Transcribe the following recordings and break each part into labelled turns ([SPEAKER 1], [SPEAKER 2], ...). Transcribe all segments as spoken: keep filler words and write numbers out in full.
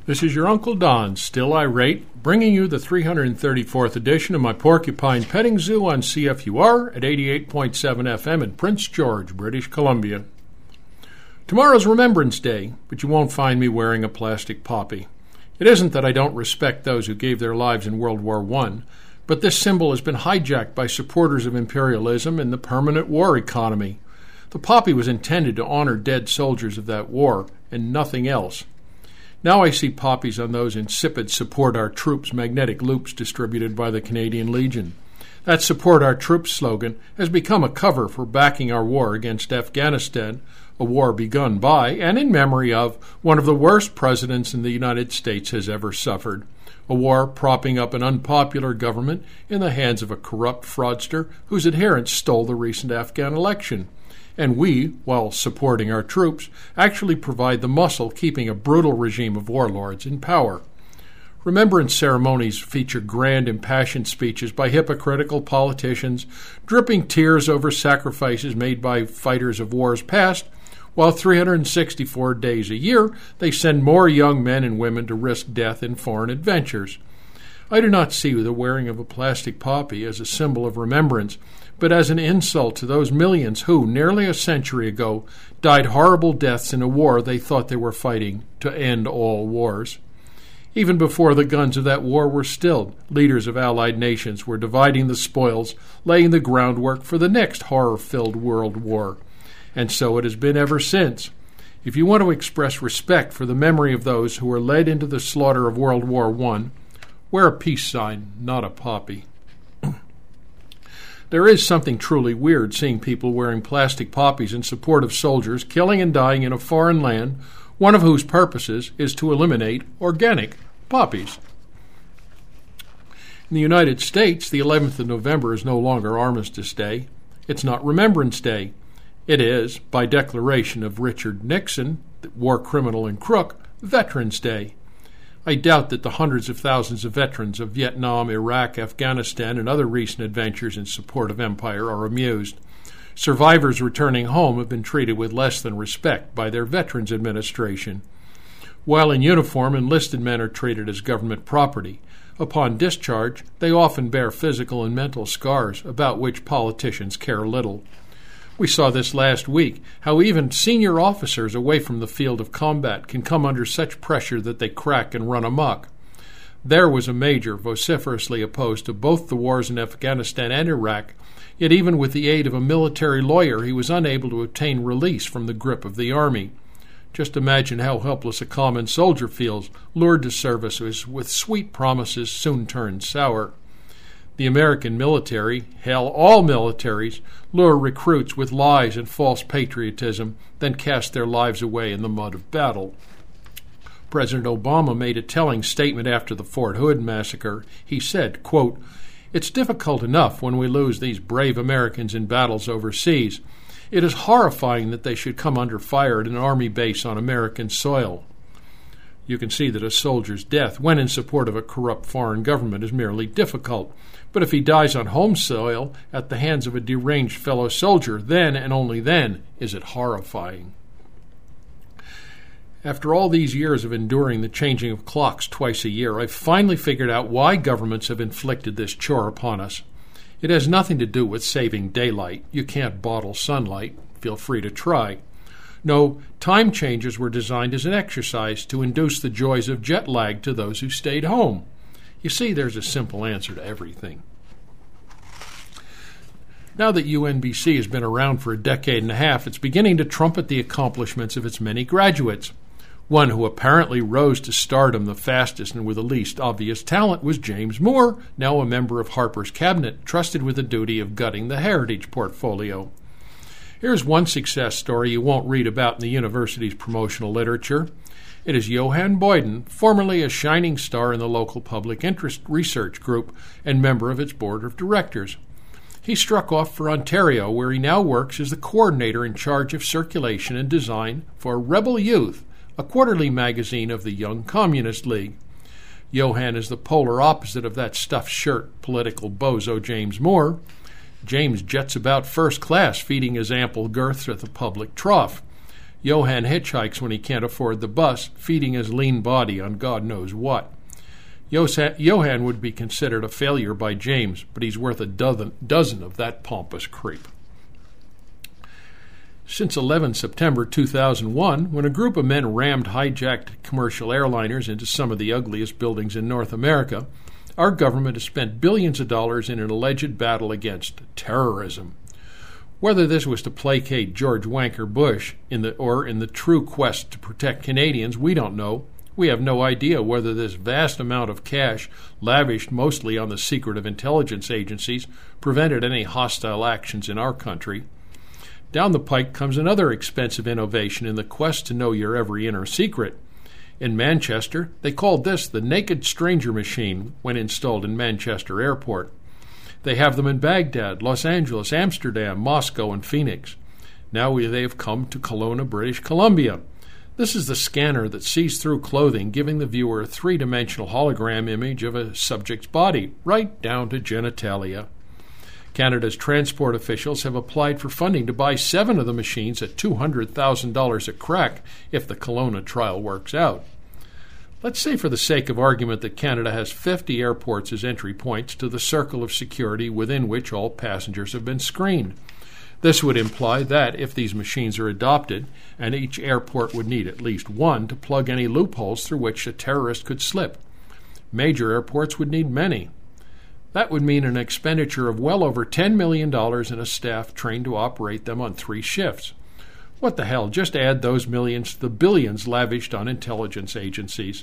[SPEAKER 1] This is your Uncle Don, still irate, bringing you the three hundred thirty-fourth edition of my Porcupine Petting Zoo on C F U R at eighty-eight point seven F M in Prince George, British Columbia. Tomorrow's Remembrance Day, but you won't find me wearing a plastic poppy. It isn't that I don't respect those who gave their lives in World War One, but this symbol has been hijacked by supporters of imperialism and the permanent war economy. The poppy was intended to honor dead soldiers of that war, and nothing else. Now I see poppies on those insipid Support Our Troops magnetic loops distributed by the Canadian Legion. That Support Our Troops slogan has become a cover for backing our war against Afghanistan, a war begun by and in memory of one of the worst presidents in the United States has ever suffered, a war propping up an unpopular government in the hands of a corrupt fraudster whose adherents stole the recent Afghan election. And we, while supporting our troops, actually provide the muscle keeping a brutal regime of warlords in power. Remembrance ceremonies feature grand, impassioned speeches by hypocritical politicians, dripping tears over sacrifices made by fighters of wars past, while three hundred sixty-four days a year they send more young men and women to risk death in foreign adventures. I do not see the wearing of a plastic poppy as a symbol of remembrance, but as an insult to those millions who, nearly a century ago, died horrible deaths in a war they thought they were fighting to end all wars. Even before the guns of that war were stilled, leaders of allied nations were dividing the spoils, laying the groundwork for the next horror-filled world war. And so it has been ever since. If you want to express respect for the memory of those who were led into the slaughter of World War One, wear a peace sign, not a poppy. There is something truly weird seeing people wearing plastic poppies in support of soldiers killing and dying in a foreign land, one of whose purposes is to eliminate organic poppies. In the United States, the eleventh of November is no longer Armistice Day. It's not Remembrance Day. It is, by declaration of Richard Nixon, war criminal and crook, Veterans Day. I doubt that the hundreds of thousands of veterans of Vietnam, Iraq, Afghanistan, and other recent adventures in support of empire are amused. Survivors returning home have been treated with less than respect by their Veterans Administration. While in uniform, enlisted men are treated as government property. Upon discharge, they often bear physical and mental scars about which politicians care little. We saw this last week, how even senior officers away from the field of combat can come under such pressure that they crack and run amok. There was a major vociferously opposed to both the wars in Afghanistan and Iraq, yet even with the aid of a military lawyer he was unable to obtain release from the grip of the Army. Just imagine how helpless a common soldier feels, lured to service with sweet promises soon turned sour. The American military, hell, all militaries, lure recruits with lies and false patriotism, then cast their lives away in the mud of battle. President Obama made a telling statement after the Fort Hood massacre. He said, quote, "It's difficult enough when we lose these brave Americans in battles overseas. It is horrifying that they should come under fire at an Army base on American soil." You can see that a soldier's death, when in support of a corrupt foreign government, is merely difficult. But if he dies on home soil at the hands of a deranged fellow soldier, then and only then is it horrifying. After all these years of enduring the changing of clocks twice a year, I've finally figured out why governments have inflicted this chore upon us. It has nothing to do with saving daylight. You can't bottle sunlight. Feel free to try. No, time changes were designed as an exercise to induce the joys of jet lag to those who stayed home. You see, there's a simple answer to everything. Now that U N B C has been around for a decade and a half, it's beginning to trumpet the accomplishments of its many graduates. One who apparently rose to stardom the fastest and with the least obvious talent was James Moore, now a member of Harper's cabinet, trusted with the duty of gutting the heritage portfolio. Here's one success story you won't read about in the university's promotional literature. It is Johann Boyden, formerly a shining star in the local public interest research group and member of its board of directors. He struck off for Ontario, where he now works as the coordinator in charge of circulation and design for Rebel Youth, a quarterly magazine of the Young Communist League. Johann is the polar opposite of that stuffed shirt political bozo James Moore. James jets about first class, feeding his ample girth at the public trough. Johan hitchhikes when he can't afford the bus, feeding his lean body on God knows what. Johan would be considered a failure by James, but he's worth a dozen, dozen of that pompous creep. Since eleven September two thousand one, when a group of men rammed hijacked commercial airliners into some of the ugliest buildings in North America, our government has spent billions of dollars in an alleged battle against terrorism. Whether this was to placate George Wanker Bush in the, or in the true quest to protect Canadians, we don't know. We have no idea whether this vast amount of cash, lavished mostly on the secretive intelligence agencies, prevented any hostile actions in our country. Down the pike comes another expensive innovation in the quest to know your every inner secret. In Manchester, they called this the Naked Stranger Machine when installed in Manchester Airport. They have them in Baghdad, Los Angeles, Amsterdam, Moscow, and Phoenix. Now we, they have come to Kelowna, British Columbia. This is the scanner that sees through clothing, giving the viewer a three-dimensional hologram image of a subject's body, right down to genitalia. Canada's transport officials have applied for funding to buy seven of the machines at two hundred thousand dollars a crack if the Kelowna trial works out. Let's say for the sake of argument that Canada has fifty airports as entry points to the circle of security within which all passengers have been screened. This would imply that, if these machines are adopted, and each airport would need at least one to plug any loopholes through which a terrorist could slip. Major airports would need many. That would mean an expenditure of well over ten million dollars and a staff trained to operate them on three shifts. What the hell? Just add those millions to the billions lavished on intelligence agencies.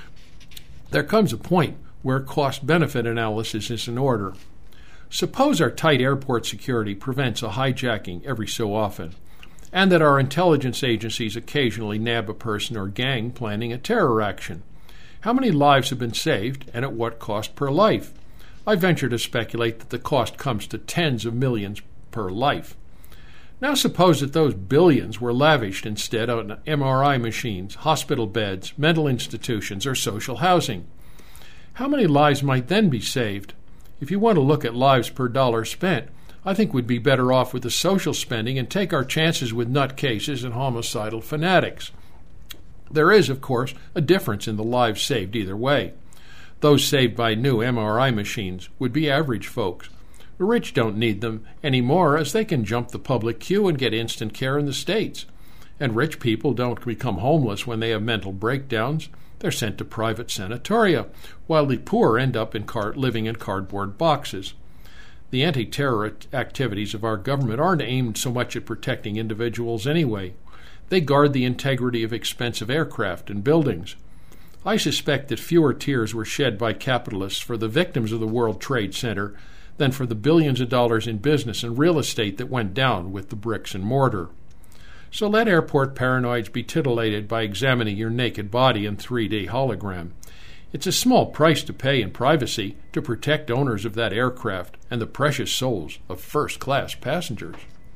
[SPEAKER 1] There comes a point where cost-benefit analysis is in order. Suppose our tight airport security prevents a hijacking every so often, and that our intelligence agencies occasionally nab a person or gang planning a terror action. How many lives have been saved, and at what cost per life? I venture to speculate that the cost comes to tens of millions per life. Now suppose that those billions were lavished instead on M R I machines, hospital beds, mental institutions, or social housing. How many lives might then be saved? If you want to look at lives per dollar spent, I think we'd be better off with the social spending and take our chances with nutcases and homicidal fanatics. There is, of course, a difference in the lives saved either way. Those saved by new M R I machines would be average folks. The rich don't need them anymore, as they can jump the public queue and get instant care in the States. And rich people don't become homeless when they have mental breakdowns. They're sent to private sanatoria, while the poor end up in car- living in cardboard boxes. The anti-terror activities of our government aren't aimed so much at protecting individuals anyway. They guard the integrity of expensive aircraft and buildings. I suspect that fewer tears were shed by capitalists for the victims of the World Trade Center than for the billions of dollars in business and real estate that went down with the bricks and mortar. So let airport paranoids be titillated by examining your naked body in three D hologram. It's a small price to pay in privacy to protect owners of that aircraft and the precious souls of first-class passengers.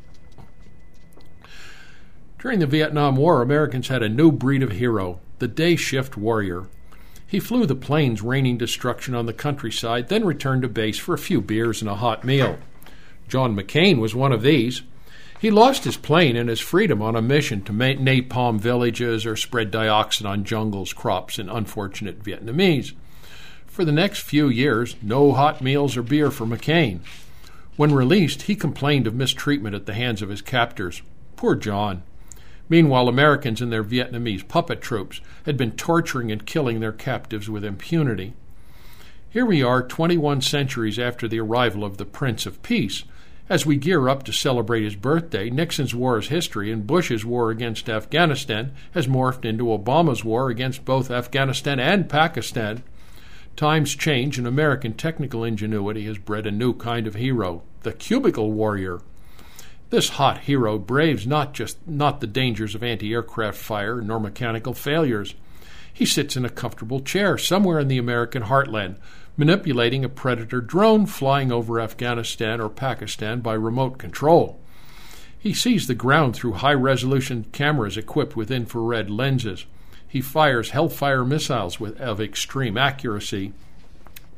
[SPEAKER 1] During the Vietnam War, Americans had a new breed of hero, the day shift warrior. He flew the planes raining destruction on the countryside, then returned to base for a few beers and a hot meal. John McCain was one of these. He lost his plane and his freedom on a mission to napalm villages or spread dioxin on jungles, crops, and unfortunate Vietnamese. For the next few years, no hot meals or beer for McCain. When released, he complained of mistreatment at the hands of his captors. Poor John. Meanwhile, Americans and their Vietnamese puppet troops had been torturing and killing their captives with impunity. Here we are, twenty-one centuries after the arrival of the Prince of Peace. As we gear up to celebrate his birthday, Nixon's war is history, and Bush's war against Afghanistan has morphed into Obama's war against both Afghanistan and Pakistan. Times change, and American technical ingenuity has bred a new kind of hero, the cubicle warrior. This hot hero braves not just not the dangers of anti-aircraft fire nor mechanical failures. He sits in a comfortable chair somewhere in the American heartland, manipulating a Predator drone flying over Afghanistan or Pakistan by remote control. He sees the ground through high-resolution cameras equipped with infrared lenses. He fires Hellfire missiles with, of extreme accuracy.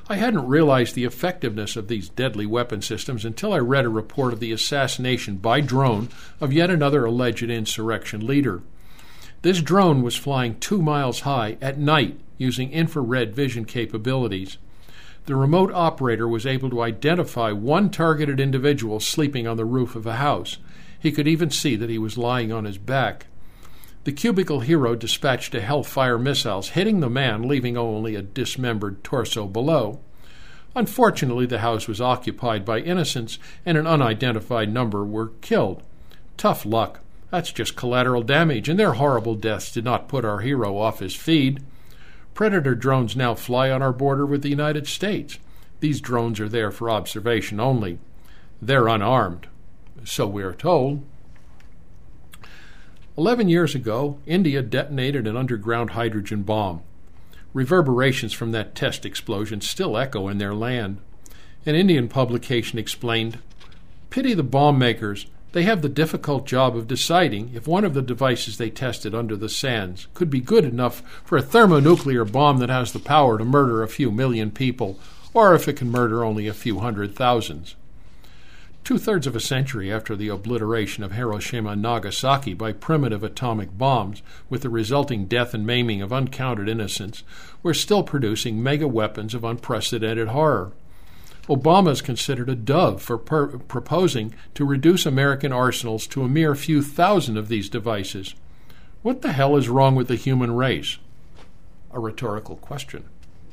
[SPEAKER 1] I hadn't realized the effectiveness of these deadly weapon systems until I read a report of the assassination by drone of yet another alleged insurrection leader. This drone was flying two miles high at night using infrared vision capabilities. The remote operator was able to identify one targeted individual sleeping on the roof of a house. He could even see that he was lying on his back. The cubicle hero dispatched a Hellfire missiles, hitting the man, leaving only a dismembered torso below. Unfortunately, the house was occupied by innocents, and an unidentified number were killed. Tough luck. That's just collateral damage, and their horrible deaths did not put our hero off his feed. Predator drones now fly on our border with the United States. These drones are there for observation only. They're unarmed, so we are told. Eleven years ago, India detonated an underground hydrogen bomb. Reverberations from that test explosion still echo in their land. An Indian publication explained, "Pity the bomb makers. They have the difficult job of deciding if one of the devices they tested under the sands could be good enough for a thermonuclear bomb that has the power to murder a few million people, or if it can murder only a few hundred thousands." Two-thirds of a century after the obliteration of Hiroshima and Nagasaki by primitive atomic bombs, with the resulting death and maiming of uncounted innocents, we're still producing mega weapons of unprecedented horror. Obama is considered a dove for per- proposing to reduce American arsenals to a mere few thousand of these devices. What the hell is wrong with the human race? A rhetorical question.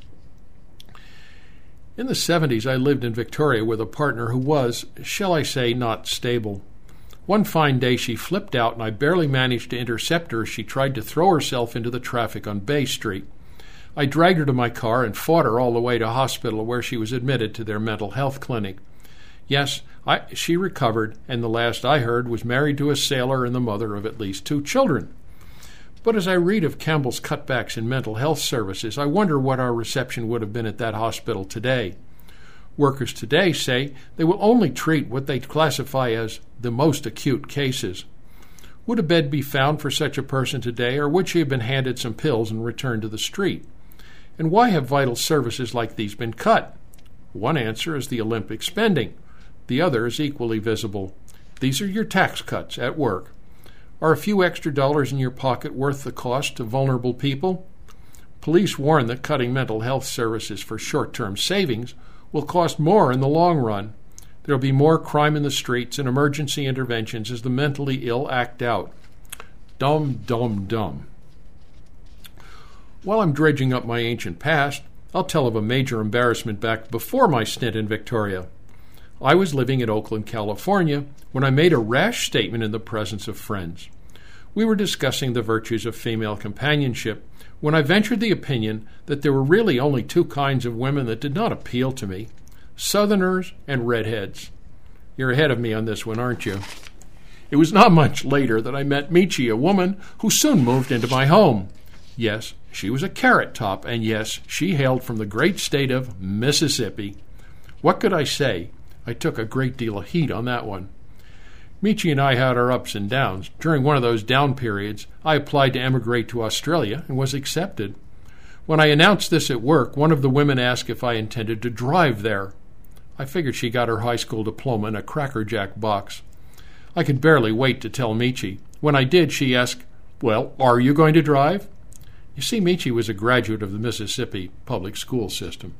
[SPEAKER 1] In the seventies, I lived in Victoria with a partner who was, shall I say, not stable. One fine day she flipped out and I barely managed to intercept her as she tried to throw herself into the traffic on Bay Street. I dragged her to my car and fought her all the way to hospital where she was admitted to their mental health clinic. Yes, I, she recovered, and the last I heard was married to a sailor and the mother of at least two children. But as I read of Campbell's cutbacks in mental health services, I wonder what our reception would have been at that hospital today. Workers today say they will only treat what they classify as the most acute cases. Would a bed be found for such a person today, or would she have been handed some pills and returned to the street? And why have vital services like these been cut? One answer is the Olympic spending. The other is equally visible. These are your tax cuts at work. Are a few extra dollars in your pocket worth the cost to vulnerable people? Police warn that cutting mental health services for short-term savings will cost more in the long run. There will be more crime in the streets and emergency interventions as the mentally ill act out. Dumb, dumb, dumb. While I'm dredging up my ancient past, I'll tell of a major embarrassment back before my stint in Victoria. I was living in Oakland, California, when I made a rash statement in the presence of friends. We were discussing the virtues of female companionship when I ventured the opinion that there were really only two kinds of women that did not appeal to me, Southerners and redheads. You're ahead of me on this one, aren't you? It was not much later that I met Michi, a woman who soon moved into my home. Yes, she was a carrot top, and yes, she hailed from the great state of Mississippi. What could I say? I took a great deal of heat on that one. Michi and I had our ups and downs. During one of those down periods, I applied to emigrate to Australia and was accepted. When I announced this at work, one of the women asked if I intended to drive there. I figured she got her high school diploma in a Cracker Jack box. I could barely wait to tell Michi. When I did, she asked, "Well, are you going to drive?" You see, Michi was a graduate of the Mississippi public school system.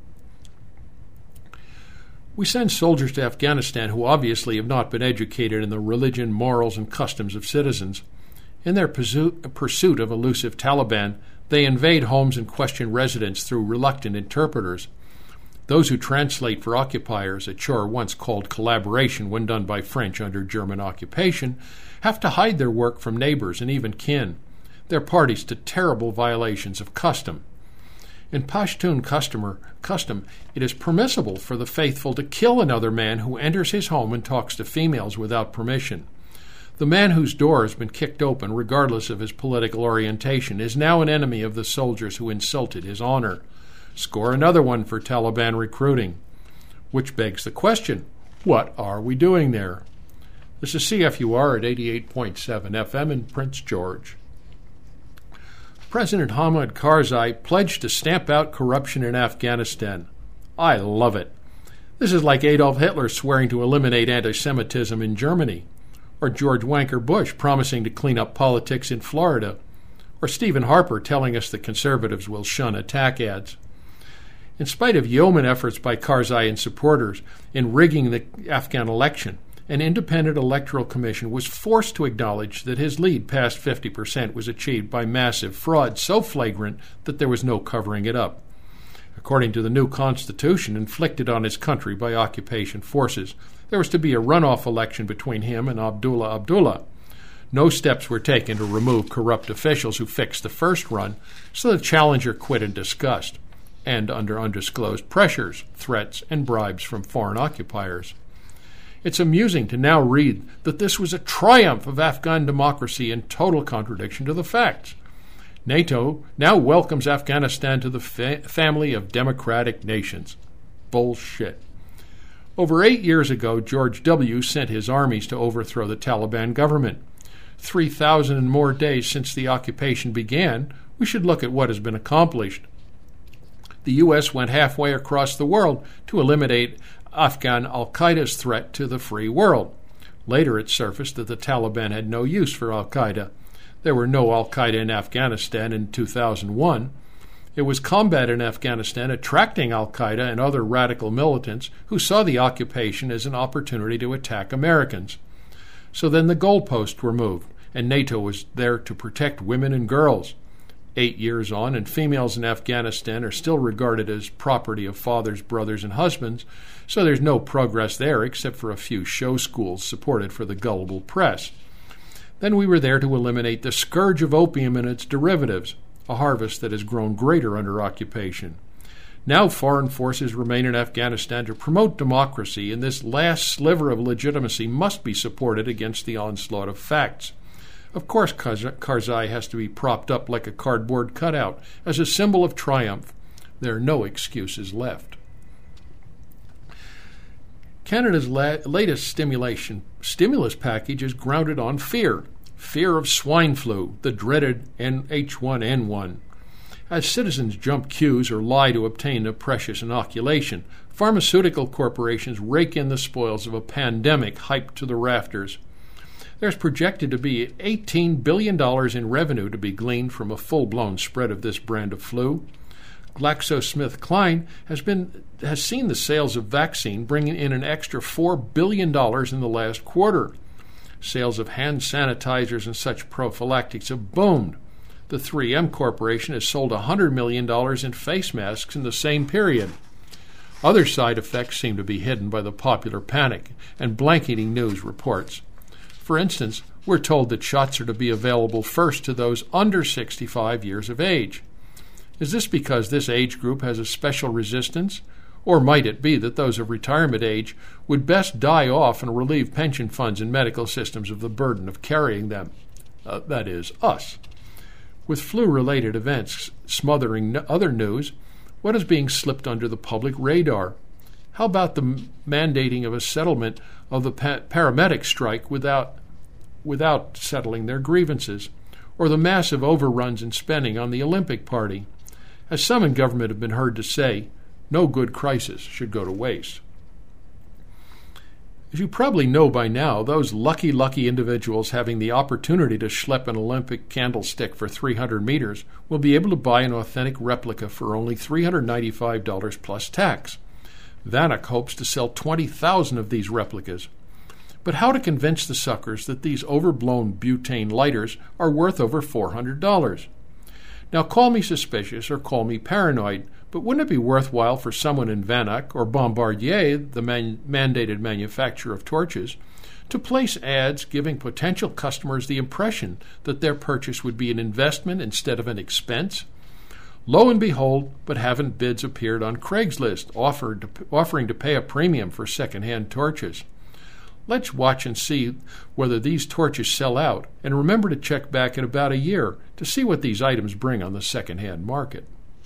[SPEAKER 1] We send soldiers to Afghanistan who obviously have not been educated in the religion, morals, and customs of citizens. In their pursuit of elusive Taliban, they invade homes and question residents through reluctant interpreters. Those who translate for occupiers, a chore once called collaboration when done by French under German occupation, have to hide their work from neighbors and even kin. They're parties to terrible violations of custom. In Pashtun customer, custom, it is permissible for the faithful to kill another man who enters his home and talks to females without permission. The man whose door has been kicked open, regardless of his political orientation, is now an enemy of the soldiers who insulted his honor. Score another one for Taliban recruiting. Which begs the question, what are we doing there? This is C F U R at eighty-eight point seven F M in Prince George. President Hamid Karzai pledged to stamp out corruption in Afghanistan. I love it. This is like Adolf Hitler swearing to eliminate anti-Semitism in Germany, or George Wanker Bush promising to clean up politics in Florida, or Stephen Harper telling us that conservatives will shun attack ads. In spite of yeoman efforts by Karzai and supporters in rigging the Afghan election, an independent electoral commission was forced to acknowledge that his lead past fifty percent was achieved by massive fraud so flagrant that there was no covering it up. According to the new constitution inflicted on his country by occupation forces, there was to be a runoff election between him and Abdullah Abdullah. No steps were taken to remove corrupt officials who fixed the first run, so the challenger quit in disgust, and under undisclosed pressures, threats, and bribes from foreign occupiers. It's amusing to now read that this was a triumph of Afghan democracy in total contradiction to the facts. NATO now welcomes Afghanistan to the fa- family of democratic nations. Bullshit. Over eight years ago, George W. sent his armies to overthrow the Taliban government. three thousand and more days since the occupation began, we should look at what has been accomplished. The U S went halfway across the world to eliminate Afghan al-Qaeda's threat to the free world. Later it surfaced that the Taliban had no use for al-Qaeda. There were no al-Qaeda in Afghanistan in two thousand one. It was combat in Afghanistan attracting al-Qaeda and other radical militants who saw the occupation as an opportunity to attack Americans. So then the goalposts were moved, and NATO was there to protect women and girls. Eight years on, and females in Afghanistan are still regarded as property of fathers, brothers, and husbands, so there's no progress there except for a few show schools supported for the gullible press. Then we were there to eliminate the scourge of opium and its derivatives, a harvest that has grown greater under occupation. Now foreign forces remain in Afghanistan to promote democracy, and this last sliver of legitimacy must be supported against the onslaught of facts. Of course, Karzai has to be propped up like a cardboard cutout as a symbol of triumph. There are no excuses left. Canada's la- latest stimulation stimulus package is grounded on fear. Fear of swine flu, the dreaded H one N one. As citizens jump queues or lie to obtain a precious inoculation, pharmaceutical corporations rake in the spoils of a pandemic hyped to the rafters. There's projected to be eighteen billion dollars in revenue to be gleaned from a full-blown spread of this brand of flu. GlaxoSmithKline has been has seen the sales of vaccine bringing in an extra four billion dollars in the last quarter. Sales of hand sanitizers and such prophylactics have boomed. The three M Corporation has sold one hundred million dollars in face masks in the same period. Other side effects seem to be hidden by the popular panic and blanketing news reports. For instance, we're told that shots are to be available first to those under sixty-five years of age. Is this because this age group has a special resistance? Or might it be that those of retirement age would best die off and relieve pension funds and medical systems of the burden of carrying them? Uh, that is, us. With flu-related events smothering n- other news, what is being slipped under the public radar? How about the m- mandating of a settlement of the pa- paramedic strike without, without settling their grievances? Or the massive overruns in spending on the Olympic Party? As some in government have been heard to say, no good crisis should go to waste. As you probably know by now, those lucky, lucky individuals having the opportunity to schlep an Olympic candlestick for three hundred meters will be able to buy an authentic replica for only three hundred ninety-five dollars plus tax. Vanak hopes to sell twenty thousand of these replicas. But how to convince the suckers that these overblown butane lighters are worth over four hundred dollars? Now, call me suspicious or call me paranoid, but wouldn't it be worthwhile for someone in Vanak or Bombardier, the man- mandated manufacturer of torches, to place ads giving potential customers the impression that their purchase would be an investment instead of an expense? Lo and behold, but haven't bids appeared on Craigslist offered to, offering to pay a premium for second-hand torches? Let's watch and see whether these torches sell out, and remember to check back in about a year to see what these items bring on the second-hand market.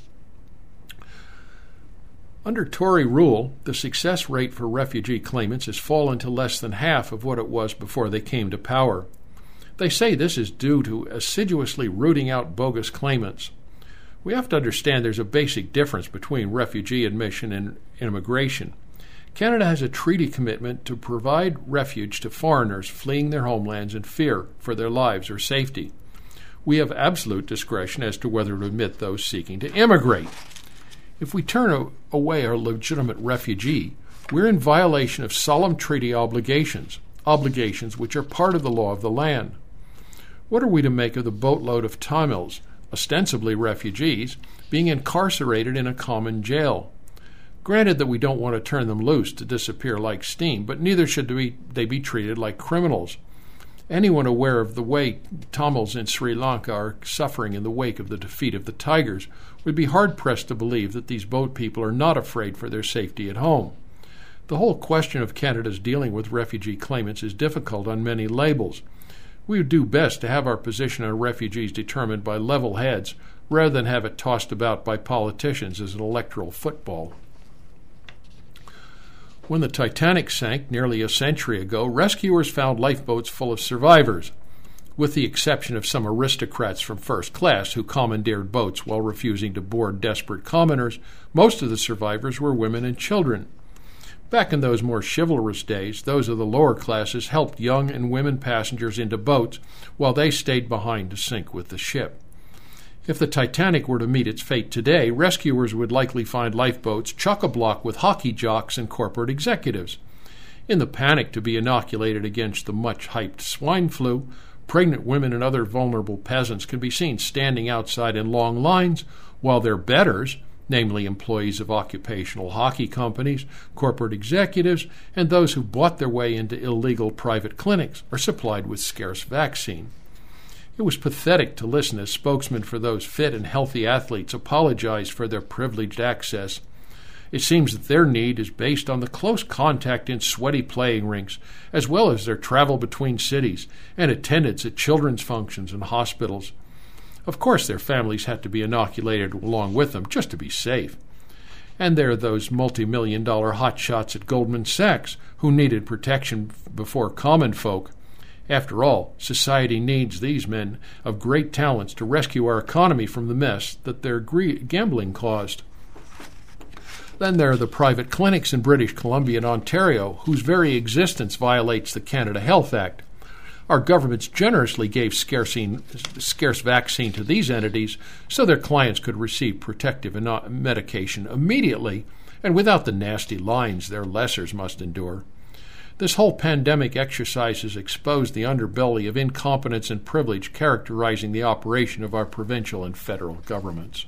[SPEAKER 1] Under Tory rule, the success rate for refugee claimants has fallen to less than half of what it was before they came to power. They say this is due to assiduously rooting out bogus claimants. We have to understand there's a basic difference between refugee admission and immigration. Canada has a treaty commitment to provide refuge to foreigners fleeing their homelands in fear for their lives or safety. We have absolute discretion as to whether to admit those seeking to immigrate. If we turn away our legitimate refugee, we're in violation of solemn treaty obligations, obligations which are part of the law of the land. What are we to make of the boatload of Tamils, ostensibly refugees, being incarcerated in a common jail? Granted that we don't want to turn them loose to disappear like steam, but neither should they be treated like criminals. Anyone aware of the way Tamils in Sri Lanka are suffering in the wake of the defeat of the Tigers would be hard-pressed to believe that these boat people are not afraid for their safety at home. The whole question of Canada's dealing with refugee claimants is difficult on many labels. We would do best to have our position on refugees determined by level heads rather than have it tossed about by politicians as an electoral football. When the Titanic sank nearly a century ago, rescuers found lifeboats full of survivors, with the exception of some aristocrats from first class who commandeered boats while refusing to board desperate commoners. Most of the survivors were women and children. Back in those more chivalrous days, those of the lower classes helped young and women passengers into boats while they stayed behind to sink with the ship. If the Titanic were to meet its fate today, rescuers would likely find lifeboats chock-a-block with hockey jocks and corporate executives. In the panic to be inoculated against the much-hyped swine flu, pregnant women and other vulnerable peasants can be seen standing outside in long lines while their betters, namely employees of occupational hockey companies, corporate executives, and those who bought their way into illegal private clinics, are supplied with scarce vaccine. It was pathetic to listen as spokesmen for those fit and healthy athletes apologized for their privileged access. It seems that their need is based on the close contact in sweaty playing rinks, as well as their travel between cities and attendance at children's functions and hospitals. Of course, their families had to be inoculated along with them just to be safe. And there are those multi-million dollar hotshots at Goldman Sachs who needed protection before common folk. After all, society needs these men of great talents to rescue our economy from the mess that their gambling caused. Then there are the private clinics in British Columbia and Ontario, whose very existence violates the Canada Health Act. Our governments generously gave scarce vaccine to these entities so their clients could receive protective medication immediately and without the nasty lines their lessers must endure. This whole pandemic exercise has exposed the underbelly of incompetence and privilege characterizing the operation of our provincial and federal governments.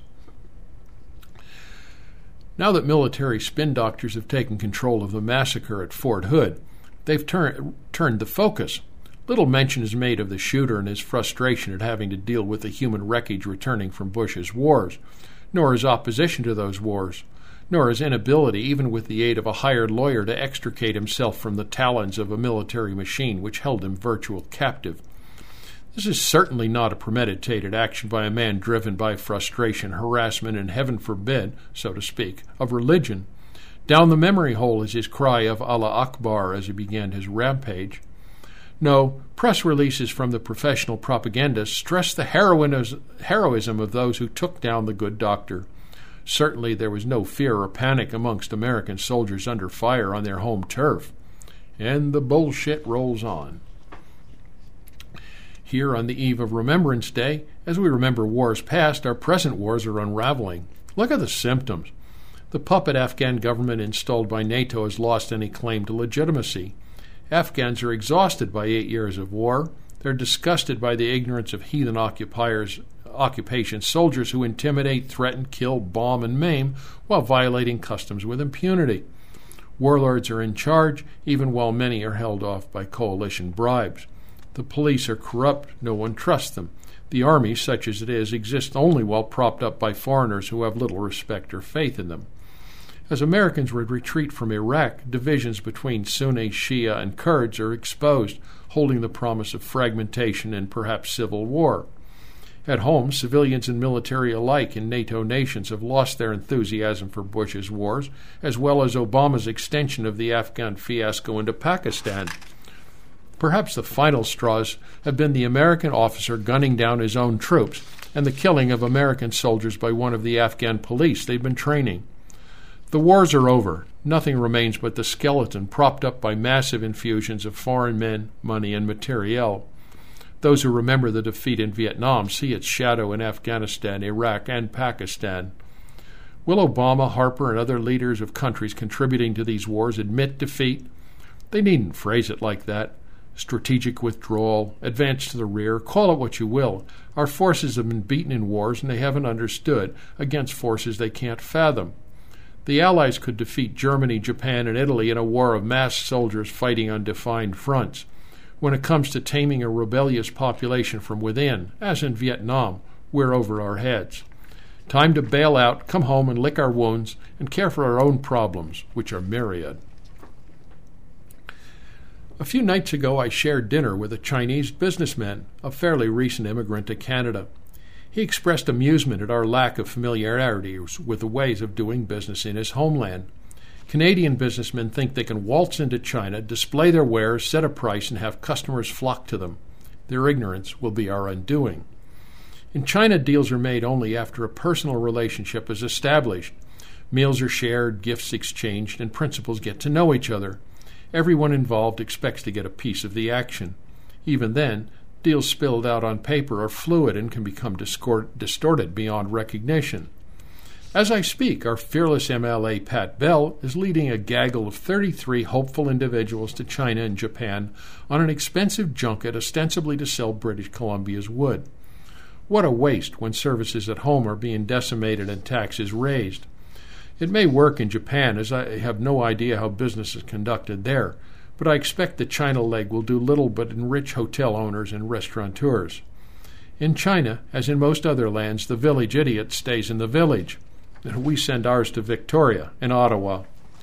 [SPEAKER 1] Now that military spin doctors have taken control of the massacre at Fort Hood, they've tur- turned the focus. Little mention is made of the shooter and his frustration at having to deal with the human wreckage returning from Bush's wars, nor his opposition to those wars, nor his inability, even with the aid of a hired lawyer, to extricate himself from the talons of a military machine which held him virtual captive. This is certainly not a premeditated action by a man driven by frustration, harassment, and heaven forbid, so to speak, of religion. Down the memory hole is his cry of Allah Akbar as he began his rampage. No, press releases from the professional propagandists stress the heroism of those who took down the good doctor. Certainly there was no fear or panic amongst American soldiers under fire on their home turf. And the bullshit rolls on. Here on the eve of Remembrance Day, as we remember wars past, our present wars are unraveling. Look at the symptoms. The puppet Afghan government installed by NATO has lost any claim to legitimacy. Afghans are exhausted by eight years of war. They're disgusted by the ignorance of heathen occupiers, occupation soldiers who intimidate, threaten, kill, bomb, and maim while violating customs with impunity. Warlords are in charge, even while many are held off by coalition bribes. The police are corrupt. No one trusts them. The army, such as it is, exists only while propped up by foreigners who have little respect or faith in them. As Americans would retreat from Iraq, divisions between Sunni, Shia, and Kurds are exposed, holding the promise of fragmentation and perhaps civil war. At home, civilians and military alike in NATO nations have lost their enthusiasm for Bush's wars, as well as Obama's extension of the Afghan fiasco into Pakistan. Perhaps the final straws have been the American officer gunning down his own troops and the killing of American soldiers by one of the Afghan police they've been training. The wars are over. Nothing remains but the skeleton propped up by massive infusions of foreign men, money, and materiel. Those who remember the defeat in Vietnam see its shadow in Afghanistan, Iraq, and Pakistan. Will Obama, Harper, and other leaders of countries contributing to these wars admit defeat? They needn't phrase it like that. Strategic withdrawal, advance to the rear, call it what you will. Our forces have been beaten in wars, and they haven't understood, against forces they can't fathom. The Allies could defeat Germany, Japan, and Italy in a war of massed soldiers fighting on defined fronts. When it comes to taming a rebellious population from within, as in Vietnam, we're over our heads. Time to bail out, come home and lick our wounds, and care for our own problems, which are myriad. A few nights ago, I shared dinner with a Chinese businessman, a fairly recent immigrant to Canada. He expressed amusement at our lack of familiarity with the ways of doing business in his homeland. Canadian businessmen think they can waltz into China, display their wares, set a price, and have customers flock to them. Their ignorance will be our undoing. In China, deals are made only after a personal relationship is established. Meals are shared, gifts exchanged, and principals get to know each other. Everyone involved expects to get a piece of the action. Even then, deals spilled out on paper are fluid and can become distorted beyond recognition. As I speak, our fearless M L A Pat Bell is leading a gaggle of thirty-three hopeful individuals to China and Japan on an expensive junket ostensibly to sell British Columbia's wood. What a waste when services at home are being decimated and taxes raised. It may work in Japan, as I have no idea how business is conducted there, but I expect the China leg will do little but enrich hotel owners and restaurateurs. In China, as in most other lands, the village idiot stays in the village. We send ours to Victoria in Ottawa.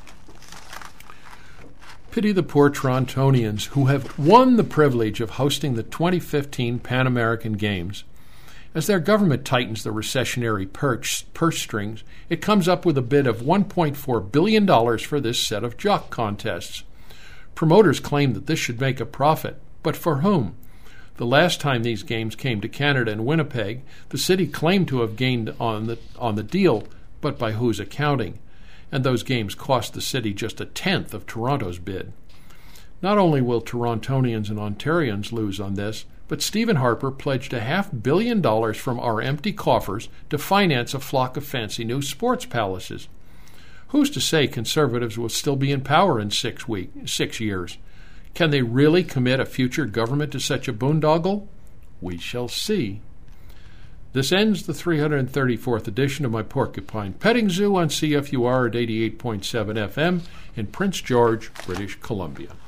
[SPEAKER 1] Pity the poor Torontonians who have won the privilege of hosting the twenty fifteen Pan American Games. As their government tightens the recessionary purse, purse strings, it comes up with a bid of one point four billion dollars for this set of jock contests. Promoters claim that this should make a profit, but for whom? The last time these games came to Canada and Winnipeg, the city claimed to have gained on the on the deal, but by whose accounting? And those games cost the city just a tenth of Toronto's bid. Not only will Torontonians and Ontarians lose on this, but Stephen Harper pledged a half billion dollars from our empty coffers to finance a flock of fancy new sports palaces. Who's to say Conservatives will still be in power in six week, six years? Can they really commit a future government to such a boondoggle? We shall see. This ends the three hundred thirty-fourth edition of my Porcupine Petting Zoo on C F U R at eighty-eight point seven F M in Prince George, British Columbia.